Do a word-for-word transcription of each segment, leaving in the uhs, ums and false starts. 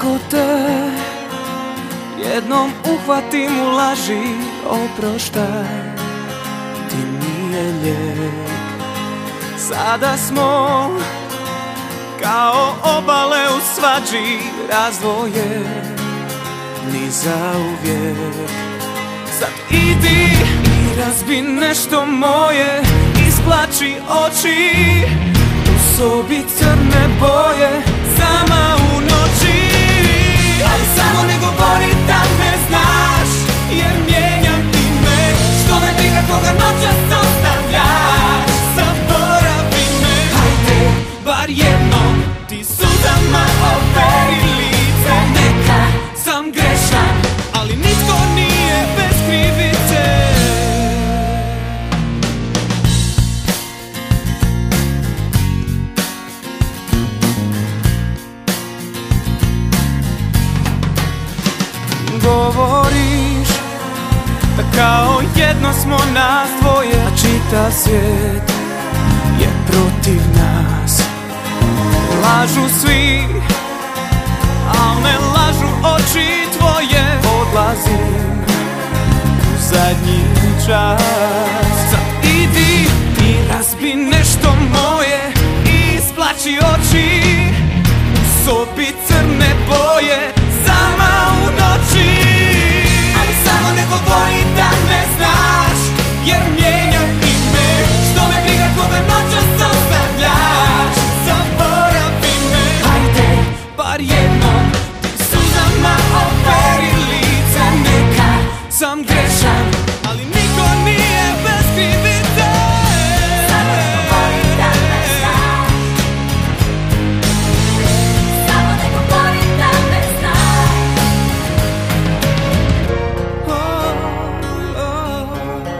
Ako te jednom uhvatim u laži, oproštaj, ti nije lijek. Sada smo kao obale u svađi, razdvoje ni zauvijek. Sad idi i razbi nešto moje, isplači oči u sobi crne boje, sama u noći. Ali samo ne govori da me znaš, jer mijenjam ime. Što me briga koga noćas ostavljaš, zaboravi me. Hajde, bar jednom ti suzama operi lice. Neka sam grešan, ali nitko nije bez krivice. Govoriš da kao jedno smo nas dvoje, a čitav svijet je protiv nas. Lažu svi, al ne lažu oči tvoje. Odlazim u zadnji čas. Sad idi i razbi nešto moje, isplači oči u sobi crne boje, sama u noći. Ali samo ne govori da me znaš, jer mijenjam ime. Što me briga koga noćas ostavljaš, zaboravi me. Hajde, bar jednom ti suzama operi lice. Neka sam grešan, ali niko nije bez krivice. Samo ne govori da me znaš, samo ne govori da me znaš. Oh, oh.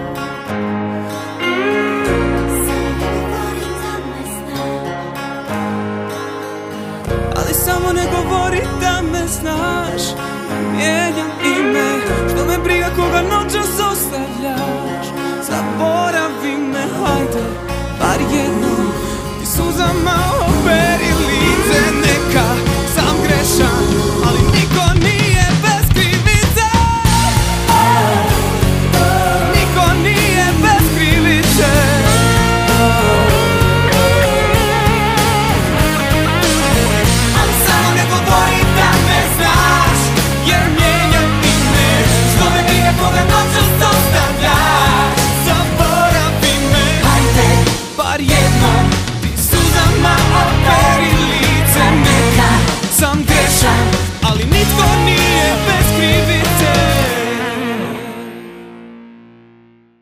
Ali samo ne govori da me znaš, mijenjam ime. Što me briga koga noćas ostavljaš, zaboravi me. Hajde, bar jednom ti suzama operi lice.